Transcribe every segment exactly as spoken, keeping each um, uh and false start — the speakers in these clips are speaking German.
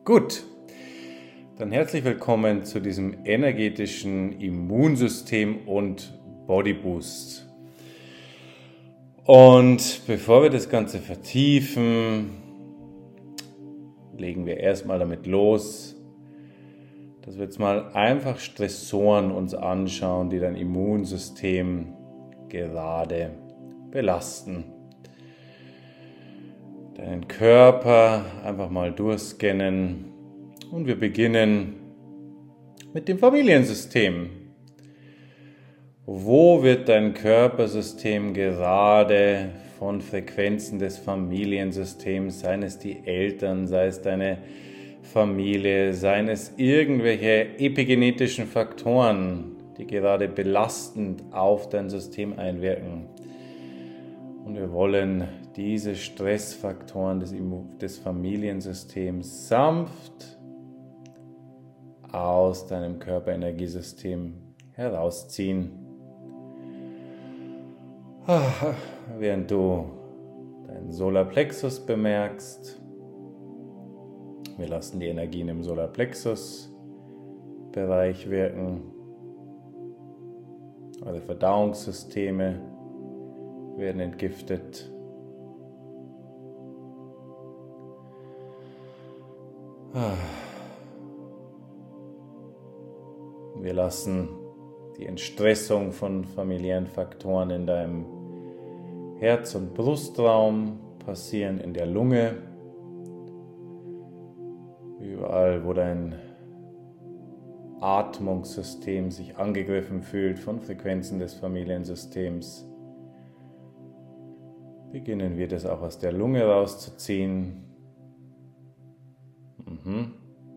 Gut, dann herzlich willkommen zu diesem energetischen Immunsystem und Body Boost. Und bevor wir das Ganze vertiefen, legen wir erstmal damit los, dass wir jetzt mal einfach Stressoren uns anschauen, die dein Immunsystem gerade belasten. Deinen Körper einfach mal durchscannen und wir beginnen mit dem Familiensystem. Wo wird dein Körpersystem gerade von Frequenzen des Familiensystems, seien es die Eltern, sei es deine Familie, seien es irgendwelche epigenetischen Faktoren, die gerade belastend auf dein System einwirken. Und wir wollen diese Stressfaktoren des, des Familiensystems sanft aus deinem Körperenergiesystem herausziehen. Während du deinen Solarplexus bemerkst, wir lassen die Energien im Solarplexus-Bereich wirken. Eure Verdauungssysteme werden entgiftet. Wir lassen die Entstressung von familiären Faktoren in deinem Herz- und Brustraum passieren, in der Lunge. Überall, wo dein Atmungssystem sich angegriffen fühlt von Frequenzen des Familiensystems, beginnen wir das auch aus der Lunge rauszuziehen. Mhm.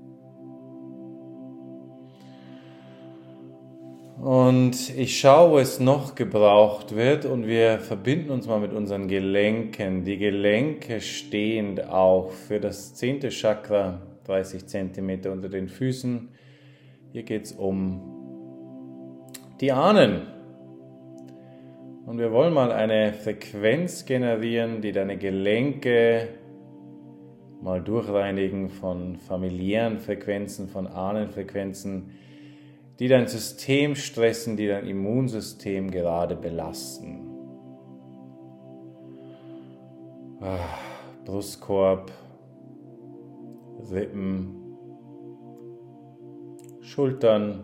Und ich schaue, wo es noch gebraucht wird und wir verbinden uns mal mit unseren Gelenken. Die Gelenke stehen auch für das zehnte Chakra, dreißig Zentimeter unter den Füßen. Hier geht es um die Ahnen. Und wir wollen mal eine Frequenz generieren, die deine Gelenke mal durchreinigen von familiären Frequenzen, von Ahnenfrequenzen, die dein System stressen, die dein Immunsystem gerade belasten. Brustkorb, Rippen, Schultern,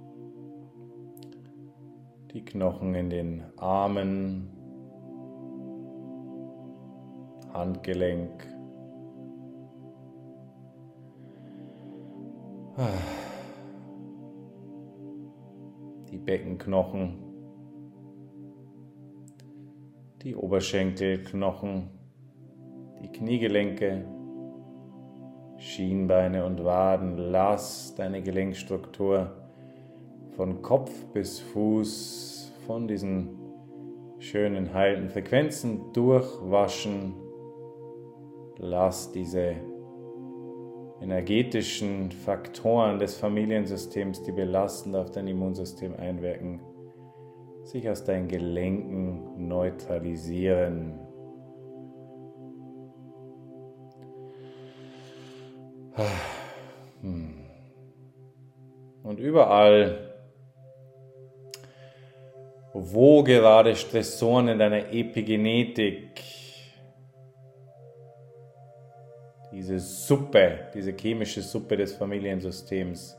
die Knochen in den Armen, Handgelenk, die Beckenknochen, die Oberschenkelknochen, die Kniegelenke, Schienbeine und Waden. Lass deine Gelenkstruktur von Kopf bis Fuß von diesen schönen heilenden Frequenzen durchwaschen. Lass diese energetischen Faktoren des Familiensystems, die belastend auf dein Immunsystem einwirken, sich aus deinen Gelenken neutralisieren. Und überall, wo gerade Stressoren in deiner Epigenetik, diese Suppe, diese chemische Suppe des Familiensystems,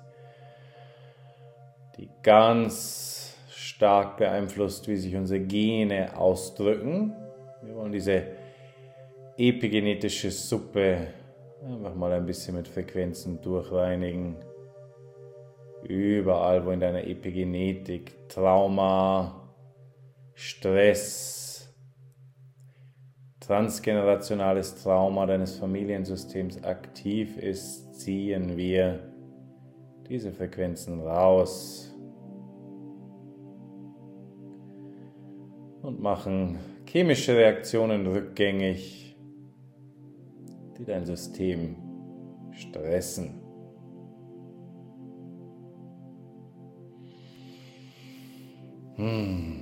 die ganz stark beeinflusst, wie sich unsere Gene ausdrücken. Wir wollen diese epigenetische Suppe einfach mal ein bisschen mit Frequenzen durchreinigen. Überall, wo in deiner Epigenetik Trauma, Stress, transgenerationales Trauma deines Familiensystems aktiv ist, ziehen wir diese Frequenzen raus und machen chemische Reaktionen rückgängig, die dein System stressen. Hm.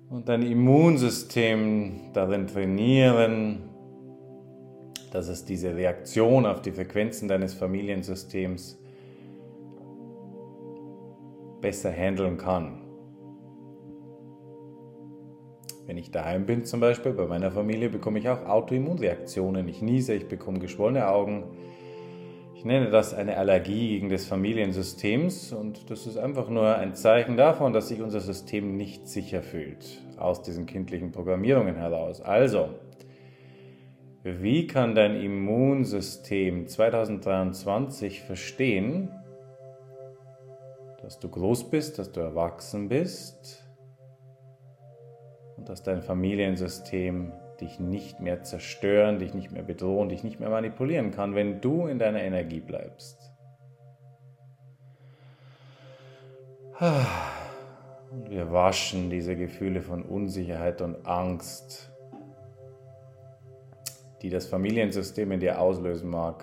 und dein Immunsystem darin trainieren, dass es diese Reaktion auf die Frequenzen deines Familiensystems besser handeln kann. Wenn ich daheim bin zum Beispiel, bei meiner Familie, bekomme ich auch Autoimmunreaktionen. Ich niese, ich bekomme geschwollene Augen. Ich nenne das eine Allergie gegen das Familiensystems und das ist einfach nur ein Zeichen davon, dass sich unser System nicht sicher fühlt, aus diesen kindlichen Programmierungen heraus. Also, wie kann dein Immunsystem zwanzig dreiundzwanzig verstehen, dass du groß bist, dass du erwachsen bist und dass dein Familiensystem dich nicht mehr zerstören, dich nicht mehr bedrohen, dich nicht mehr manipulieren kann, wenn du in deiner Energie bleibst. Und wir waschen diese Gefühle von Unsicherheit und Angst, die das Familiensystem in dir auslösen mag,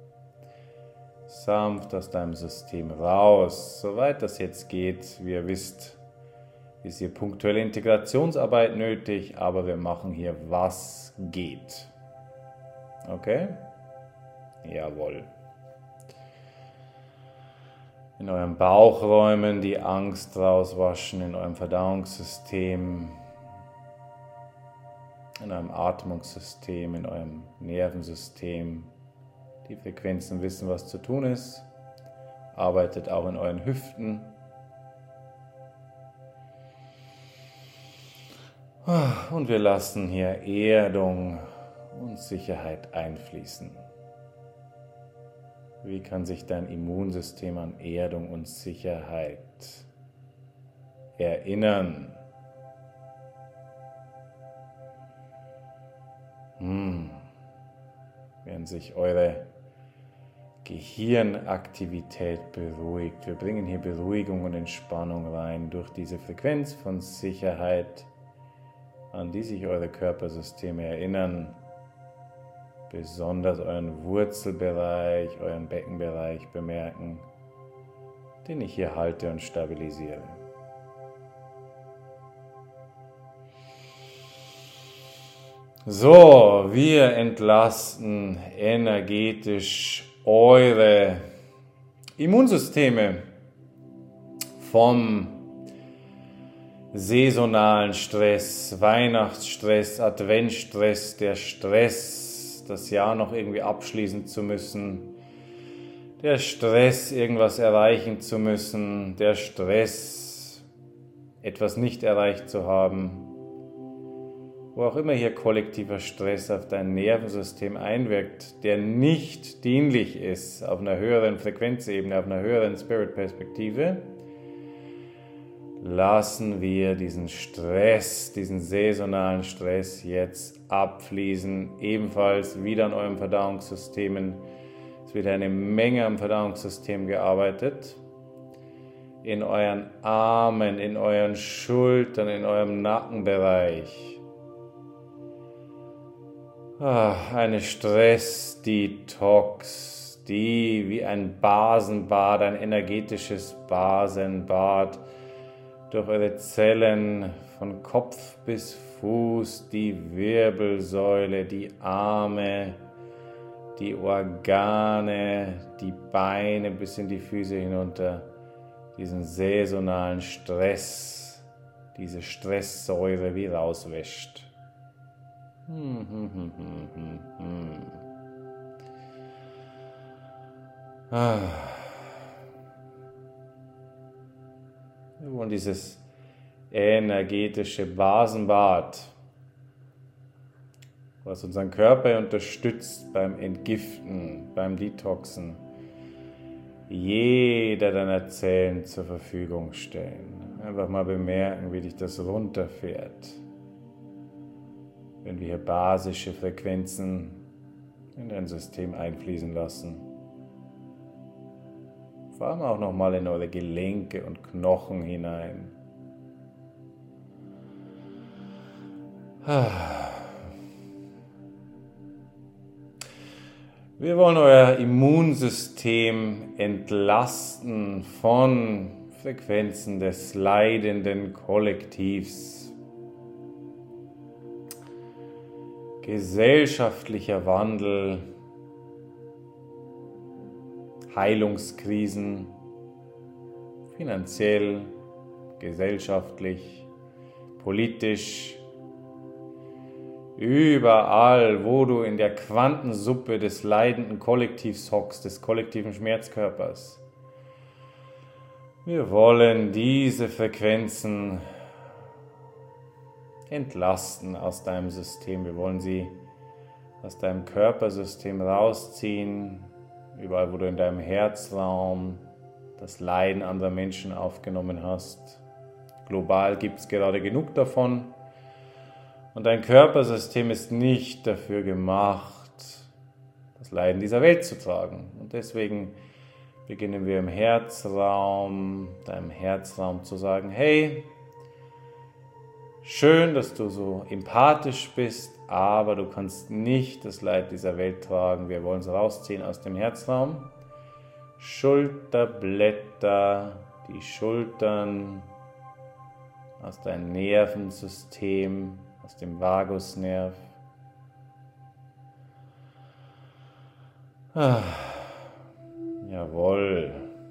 sanft aus deinem System raus, soweit das jetzt geht. Wie ihr wisst, ist hier punktuelle Integrationsarbeit nötig, aber wir machen hier, was geht. Okay? Jawohl. In eurem Bauchräumen die Angst rauswaschen, in eurem Verdauungssystem, in eurem Atmungssystem, in eurem Nervensystem. Die Frequenzen wissen, was zu tun ist. Arbeitet auch in euren Hüften. Und wir lassen hier Erdung und Sicherheit einfließen. Wie kann sich dein Immunsystem an Erdung und Sicherheit erinnern? Hm. Während sich eure Gehirnaktivität beruhigt. Wir bringen hier Beruhigung und Entspannung rein durch diese Frequenz von Sicherheit, an die sich eure Körpersysteme erinnern. Besonders euren Wurzelbereich, euren Beckenbereich bemerken, den ich hier halte und stabilisiere. So, wir entlasten energetisch eure Immunsysteme vom saisonalen Stress, Weihnachtsstress, Adventstress, der Stress, das Jahr noch irgendwie abschließen zu müssen, der Stress, irgendwas erreichen zu müssen, der Stress, etwas nicht erreicht zu haben, wo auch immer hier kollektiver Stress auf dein Nervensystem einwirkt, der nicht dienlich ist auf einer höheren Frequenzebene, auf einer höheren Spirit-Perspektive, lassen wir diesen Stress, diesen saisonalen Stress jetzt abfließen, ebenfalls wieder an euren Verdauungssystemen. Es wird eine Menge am Verdauungssystem gearbeitet, in euren Armen, in euren Schultern, in eurem Nackenbereich. Eine Stress-Detox, die wie ein Basenbad, ein energetisches Basenbad durch eure Zellen von Kopf bis Fuß, die Wirbelsäule, die Arme, die Organe, die Beine bis in die Füße hinunter, diesen saisonalen Stress, diese Stresssäure wie rauswäscht. Hm, hm, hm, hm, hm, hm. Ah. Wir wollen dieses energetische Basenbad, was unseren Körper unterstützt beim Entgiften, beim Detoxen, jeder deiner Zellen zur Verfügung stellen. Einfach mal bemerken, wie dich das runterfährt. Wenn wir hier basische Frequenzen in dein System einfließen lassen. Vor allem auch nochmal in eure Gelenke und Knochen hinein. Wir wollen euer Immunsystem entlasten von Frequenzen des leidenden Kollektivs. gesellschaftlicher Wandel, Heilungskrisen, finanziell, gesellschaftlich, politisch, überall, wo du in der Quantensuppe des leidenden Kollektivs hockst, des kollektiven Schmerzkörpers. Wir wollen diese Frequenzen entlasten aus deinem System. Wir wollen sie aus deinem Körpersystem rausziehen, überall, wo du in deinem Herzraum das Leiden anderer Menschen aufgenommen hast. Global gibt es gerade genug davon. Und dein Körpersystem ist nicht dafür gemacht, das Leiden dieser Welt zu tragen. Und deswegen beginnen wir im Herzraum, deinem Herzraum zu sagen, hey, schön, dass du so empathisch bist, aber du kannst nicht das Leid dieser Welt tragen. Wir wollen es rausziehen aus dem Herzraum. Schulterblätter, die Schultern, aus deinem Nervensystem, aus dem Vagusnerv. Ah, jawohl.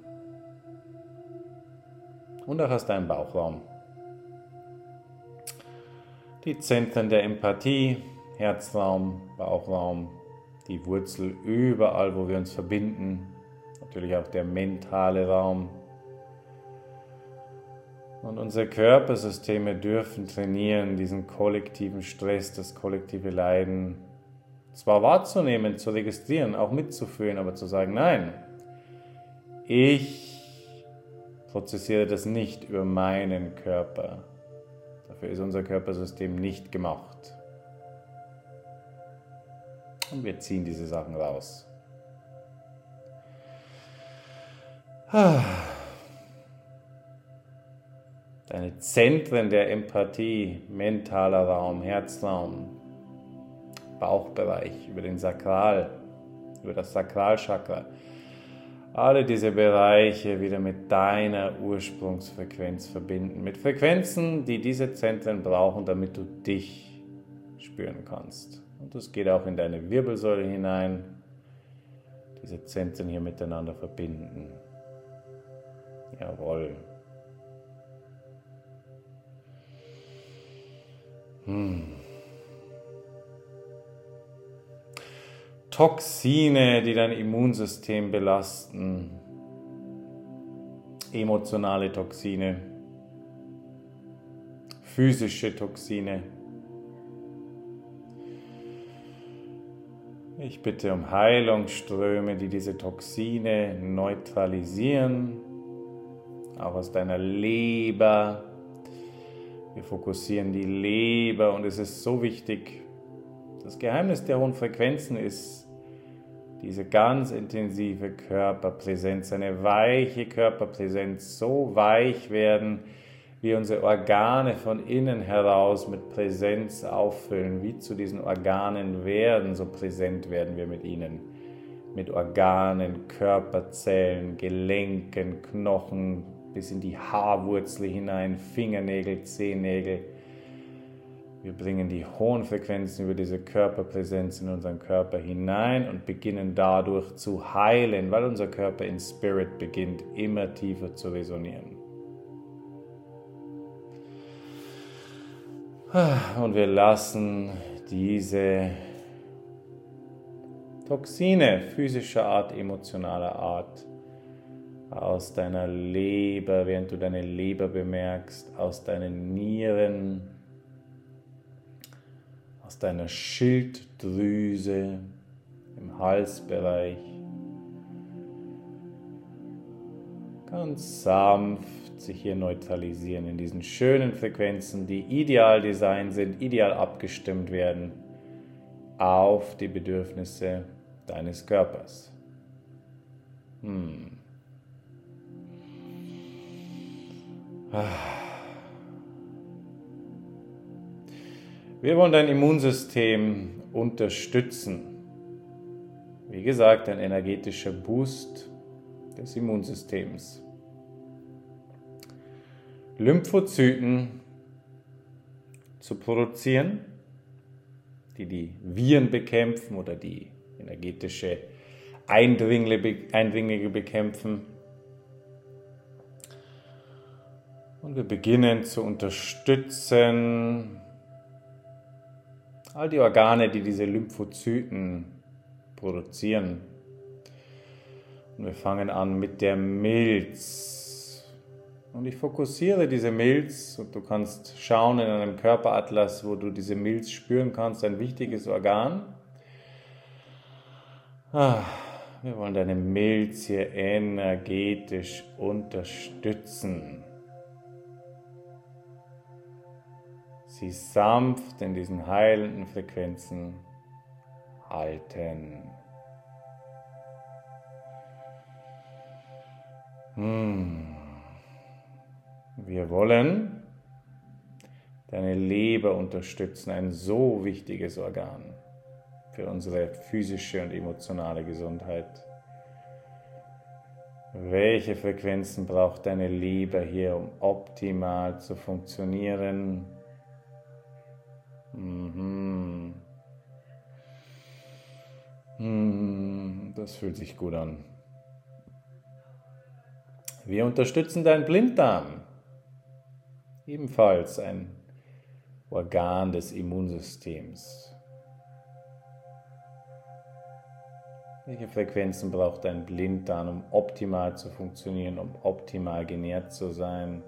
Und auch aus deinem Bauchraum. Die Zentren der Empathie, Herzraum, Bauchraum, die Wurzel überall, wo wir uns verbinden. Natürlich auch der mentale Raum. Und unsere Körpersysteme dürfen trainieren, diesen kollektiven Stress, das kollektive Leiden zwar wahrzunehmen, zu registrieren, auch mitzufühlen, aber zu sagen, nein, ich prozessiere das nicht über meinen Körper. Dafür ist unser Körpersystem nicht gemacht. Und wir ziehen diese Sachen raus. Deine Zentren der Empathie, mentaler Raum, Herzraum, Bauchbereich, über den Sakral, über das Sakralchakra. Alle diese Bereiche wieder mit deiner Ursprungsfrequenz verbinden. Mit Frequenzen, die diese Zentren brauchen, damit du dich spüren kannst. Und das geht auch in deine Wirbelsäule hinein. Diese Zentren hier miteinander verbinden. Jawohl. Hm. Toxine, die dein Immunsystem belasten, emotionale Toxine, physische Toxine. Ich bitte um Heilungsströme, die diese Toxine neutralisieren, auch aus deiner Leber. Wir fokussieren die Leber und es ist so wichtig. Das Geheimnis der hohen Frequenzen ist diese ganz intensive Körperpräsenz, eine weiche Körperpräsenz, so weich werden, wie unsere Organe von innen heraus mit Präsenz auffüllen, wie zu diesen Organen werden, so präsent werden wir mit ihnen. Mit Organen, Körperzellen, Gelenken, Knochen, bis in die Haarwurzel hinein, Fingernägel, Zehennägel. Wir bringen die hohen Frequenzen über diese Körperpräsenz in unseren Körper hinein und beginnen dadurch zu heilen, weil unser Körper in Spirit beginnt, immer tiefer zu resonieren. Und wir lassen diese Toxine physischer Art, emotionaler Art aus deiner Leber, während du deine Leber bemerkst, aus deinen Nieren, aus deiner Schilddrüse, im Halsbereich, ganz sanft sich hier neutralisieren in diesen schönen Frequenzen, die ideal designt sind, ideal abgestimmt werden auf die Bedürfnisse deines Körpers. Hm. Wir wollen dein Immunsystem unterstützen. Wie gesagt, ein energetischer Boost des Immunsystems. Lymphozyten zu produzieren, die die Viren bekämpfen oder die energetische Eindringlinge bekämpfen. Und wir beginnen zu unterstützen all die Organe, die diese Lymphozyten produzieren. Und wir fangen an mit der Milz. Und ich fokussiere diese Milz und du kannst schauen in einem Körperatlas, wo du diese Milz spüren kannst, ein wichtiges Organ. Ah, wir wollen deine Milz hier energetisch unterstützen. Sie sanft in diesen heilenden Frequenzen halten. Hm. Wir wollen deine Leber unterstützen, ein so wichtiges Organ für unsere physische und emotionale Gesundheit. Welche Frequenzen braucht deine Leber hier, um optimal zu funktionieren? Mhm. Mhm. Das fühlt sich gut an. Wir unterstützen deinen Blinddarm, ebenfalls ein Organ des Immunsystems. Welche Frequenzen braucht dein Blinddarm, um optimal zu funktionieren, um optimal genährt zu sein?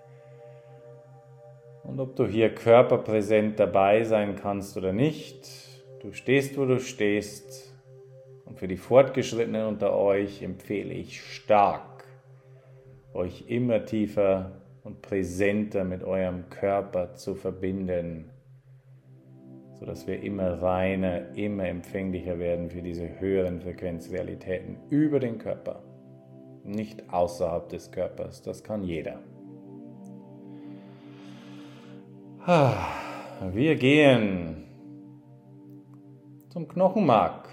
Und ob du hier körperpräsent dabei sein kannst oder nicht, du stehst, wo du stehst. Und für die Fortgeschrittenen unter euch empfehle ich stark, euch immer tiefer und präsenter mit eurem Körper zu verbinden, sodass wir immer reiner, immer empfänglicher werden für diese höheren Frequenzrealitäten über den Körper, nicht außerhalb des Körpers. Das kann jeder. Wir gehen zum Knochenmark.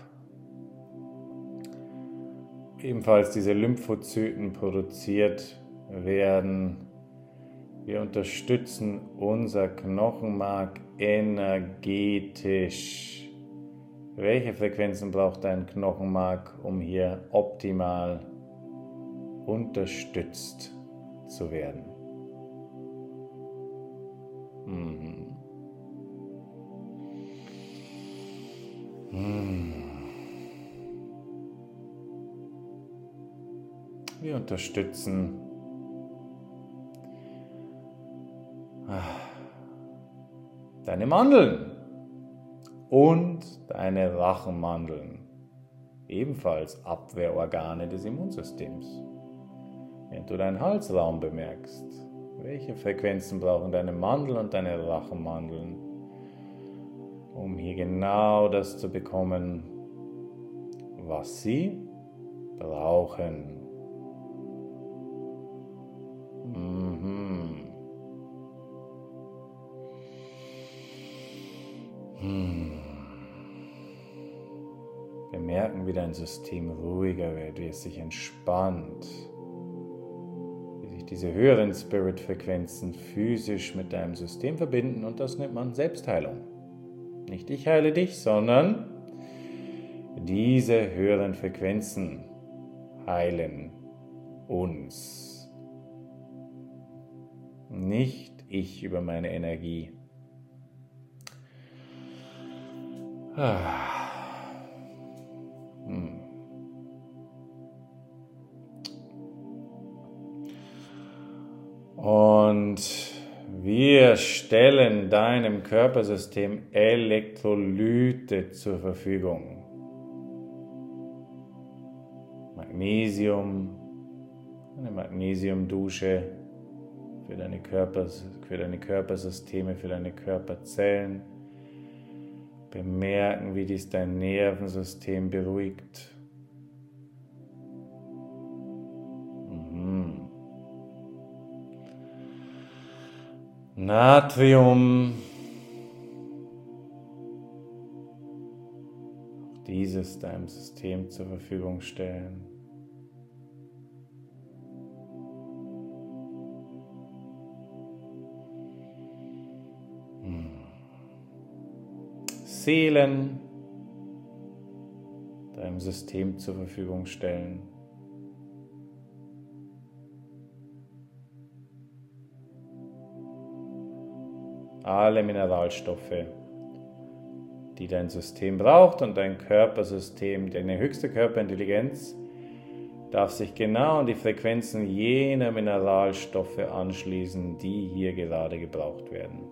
Ebenfalls diese Lymphozyten produziert werden. Wir unterstützen unser Knochenmark energetisch. Welche Frequenzen braucht dein Knochenmark, um hier optimal unterstützt zu werden? Mhm. Mhm. Wir unterstützen deine Mandeln und deine Rachenmandeln, ebenfalls Abwehrorgane des Immunsystems. Wenn du deinen Halsraum bemerkst, welche Frequenzen brauchen deine Mandeln und deine Rachenmandeln, um hier genau das zu bekommen, was sie brauchen? Mhm. Hm. Wir merken, wie dein System ruhiger wird, wie es sich entspannt, wie sich diese höheren Spirit-Frequenzen physisch mit deinem System verbinden, und das nennt man Selbstheilung. Nicht ich heile dich, sondern diese höheren Frequenzen heilen uns. Nicht ich über meine Energie. Hm. Und wir stellen deinem Körpersystem Elektrolyte zur Verfügung. Magnesium, eine Magnesiumdusche für deine, Körpers, für deine Körpersysteme, für deine Körperzellen. Bemerken, wie dies dein Nervensystem beruhigt. Mhm. Natrium. Auch dieses deinem System zur Verfügung stellen. Seelen deinem System zur Verfügung stellen. Alle Mineralstoffe, die dein System braucht, und dein Körpersystem, deine höchste Körperintelligenz, darf sich genau an die Frequenzen jener Mineralstoffe anschließen, die hier gerade gebraucht werden.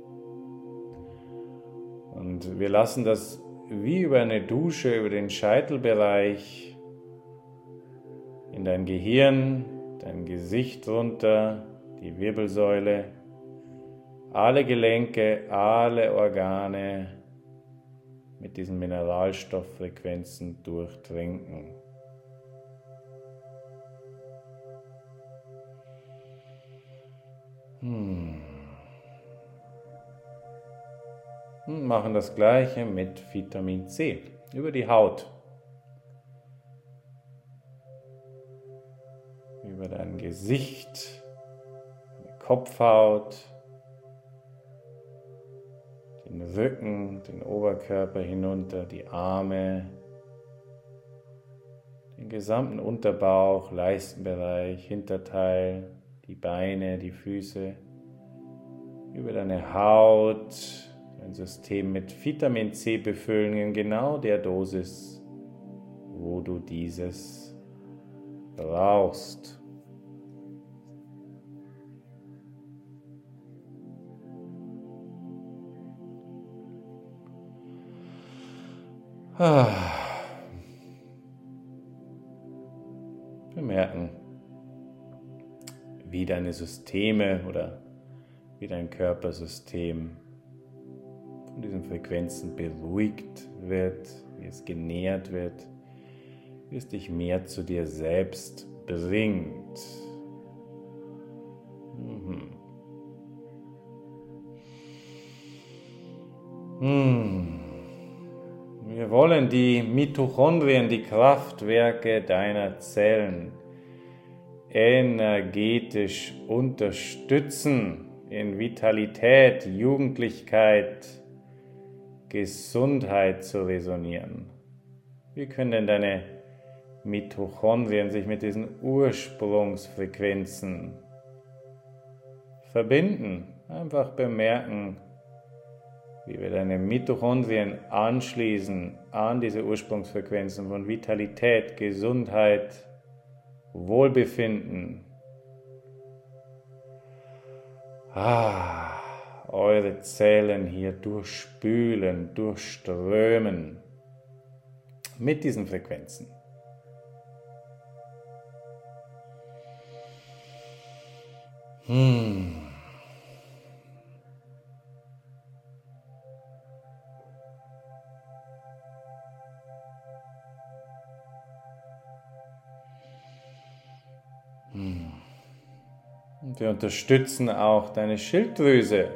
Und wir lassen das wie über eine Dusche über den Scheitelbereich in dein Gehirn, dein Gesicht runter, die Wirbelsäule, alle Gelenke, alle Organe mit diesen Mineralstofffrequenzen durchtränken. Hm. Und machen das Gleiche mit Vitamin C über die Haut, über dein Gesicht, deine Kopfhaut, den Rücken, den Oberkörper hinunter, die Arme, den gesamten Unterbauch, Leistenbereich, Hinterteil, die Beine, die Füße, über deine Haut, dein System mit Vitamin C befüllen in genau der Dosis, wo du dieses brauchst. Ah. Bemerken, wie deine Systeme oder wie dein Körpersystem von diesen Frequenzen beruhigt wird, wie es genährt wird, wie es dich mehr zu dir selbst bringt. Mhm. Hm. Wir wollen die Mitochondrien, die Kraftwerke deiner Zellen, energetisch unterstützen in Vitalität, Jugendlichkeit, Gesundheit zu resonieren. Wie können denn deine Mitochondrien sich mit diesen Ursprungsfrequenzen verbinden? Einfach bemerken, wie wir deine Mitochondrien anschließen an diese Ursprungsfrequenzen von Vitalität, Gesundheit, Wohlbefinden. Ah, eure Zellen hier durchspülen, durchströmen mit diesen Frequenzen. Hm. Und wir unterstützen auch deine Schilddrüse.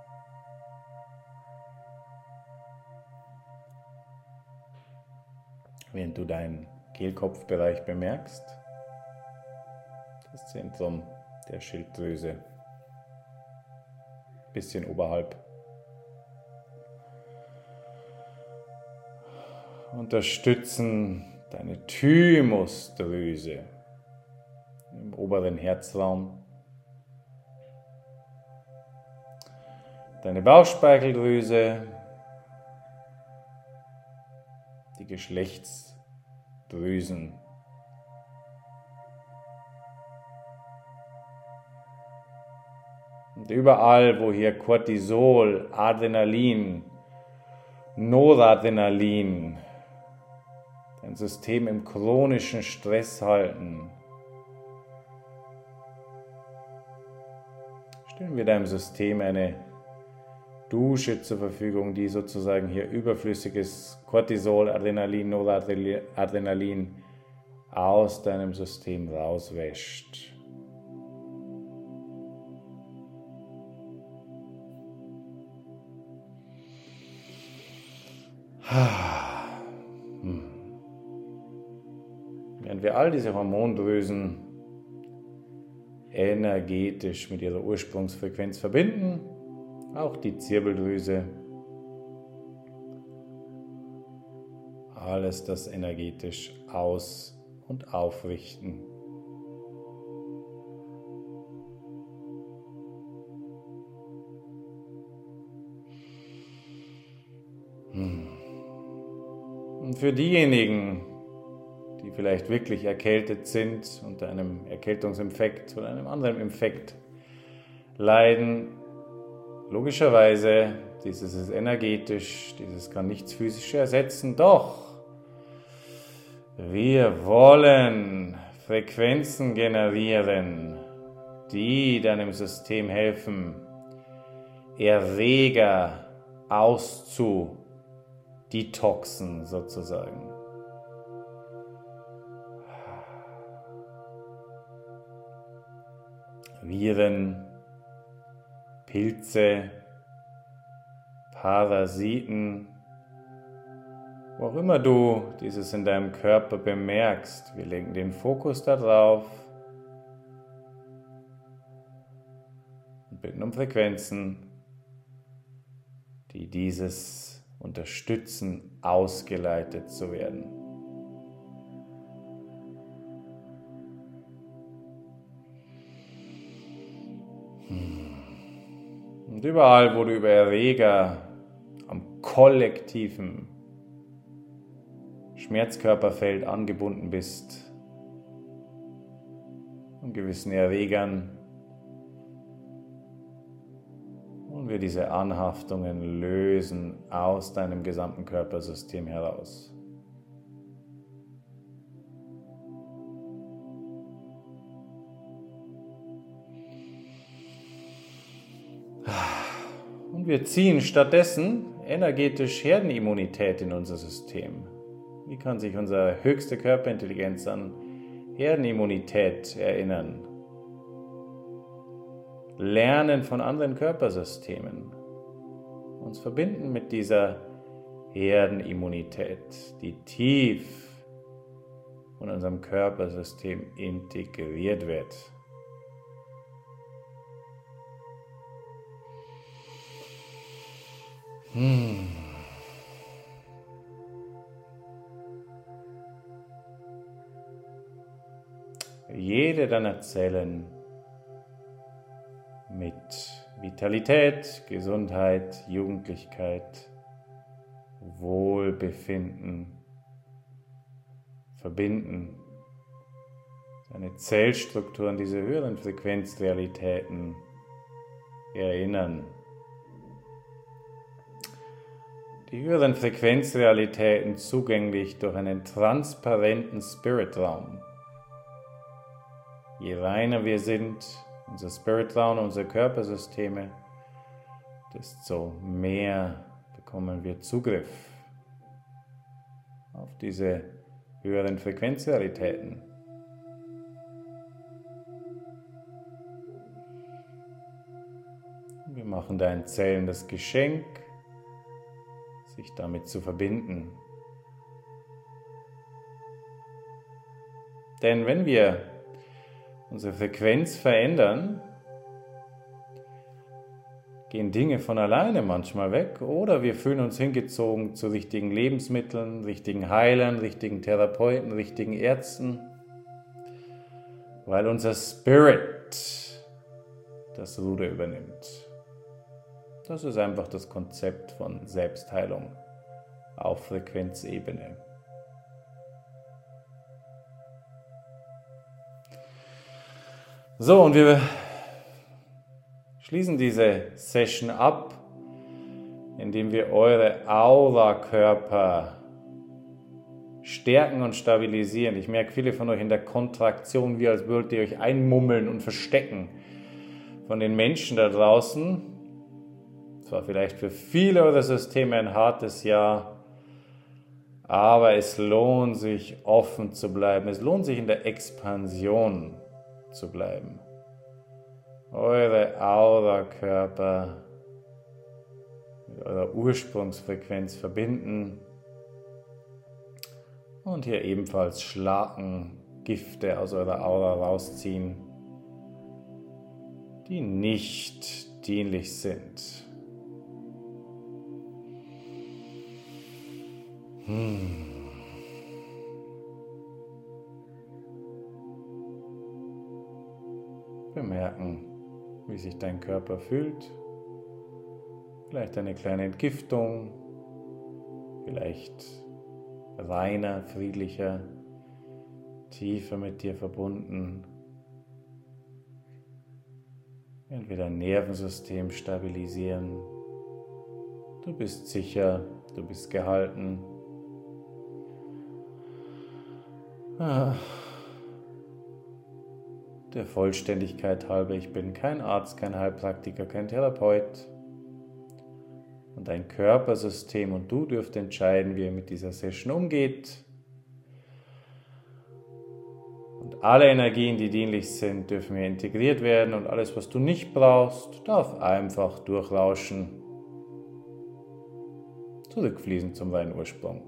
Während du deinen Kehlkopfbereich bemerkst, das Zentrum der Schilddrüse, ein bisschen oberhalb. Unterstützen deine Thymusdrüse im oberen Herzraum, deine Bauchspeicheldrüse, die Geschlechtsdrüsen, und überall, wo hier Cortisol, Adrenalin, Noradrenalin dein System im chronischen Stress halten, stellen wir deinem System eine Dusche zur Verfügung, die sozusagen hier überflüssiges Cortisol, Adrenalin, Noradrenalin aus deinem System rauswäscht. Während wir all diese Hormondrüsen energetisch mit ihrer Ursprungsfrequenz verbinden, auch die Zirbeldrüse, alles das energetisch aus- und aufrichten. Und für diejenigen, die vielleicht wirklich erkältet sind, unter einem Erkältungsinfekt oder einem anderen Infekt leiden, logischerweise, dieses ist energetisch, dieses kann nichts physisch ersetzen, doch wir wollen Frequenzen generieren, die deinem System helfen, Erreger auszudetoxen sozusagen. Viren, Pilze, Parasiten, wo auch immer du dieses in deinem Körper bemerkst, wir legen den Fokus darauf und bitten um Frequenzen, die dieses unterstützen, ausgeleitet zu werden. Und überall, wo du über Erreger am kollektiven Schmerzkörperfeld angebunden bist, an gewissen Erregern, und wir diese Anhaftungen lösen aus deinem gesamten Körpersystem heraus. Und wir ziehen stattdessen energetisch Herdenimmunität in unser System. Wie kann sich unsere höchste Körperintelligenz an Herdenimmunität erinnern? Lernen von anderen Körpersystemen. Uns verbinden mit dieser Herdenimmunität, die tief von unserem Körpersystem integriert wird. Hm. Jede deiner Zellen mit Vitalität, Gesundheit, Jugendlichkeit, Wohlbefinden verbinden. Deine Zellstruktur an diese höheren Frequenzrealitäten erinnern. Die höheren Frequenzrealitäten zugänglich durch einen transparenten Spiritraum. Je reiner wir sind, unser Spiritraum, unsere Körpersysteme, desto mehr bekommen wir Zugriff auf diese höheren Frequenzrealitäten. Wir machen deinen Zellen das Geschenk, sich damit zu verbinden. Denn wenn wir unsere Frequenz verändern, gehen Dinge von alleine manchmal weg oder wir fühlen uns hingezogen zu richtigen Lebensmitteln, richtigen Heilern, richtigen Therapeuten, richtigen Ärzten, weil unser Spirit das Ruder übernimmt. Das ist einfach das Konzept von Selbstheilung auf Frequenzebene. So, und wir schließen diese Session ab, indem wir eure Aura-Körper stärken und stabilisieren. Ich merke viele von euch in der Kontraktion, wie als würdet ihr euch einmummeln und verstecken von den Menschen da draußen. Es war vielleicht für viele eurer Systeme ein hartes Jahr, aber es lohnt sich, offen zu bleiben. Es lohnt sich, in der Expansion zu bleiben. Eure Aura-Körper mit eurer Ursprungsfrequenz verbinden und hier ebenfalls Schlacken, Gifte aus eurer Aura rausziehen, die nicht dienlich sind. Hm. bemerken, wie sich dein Körper fühlt. Vielleicht eine kleine Entgiftung, vielleicht reiner, friedlicher, tiefer mit dir verbunden. Entweder dein Nervensystem stabilisieren. Du bist sicher, du bist gehalten. Ah. Der Vollständigkeit halber, ich bin kein Arzt, kein Heilpraktiker, kein Therapeut. Und dein Körpersystem und du dürft entscheiden, wie ihr mit dieser Session umgeht. Und alle Energien, die dienlich sind, dürfen hier integriert werden und alles, was du nicht brauchst, darf einfach durchrauschen. Zurückfließen zum reinen Ursprung.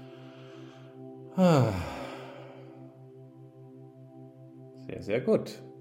Ah. Sehr, sehr gut.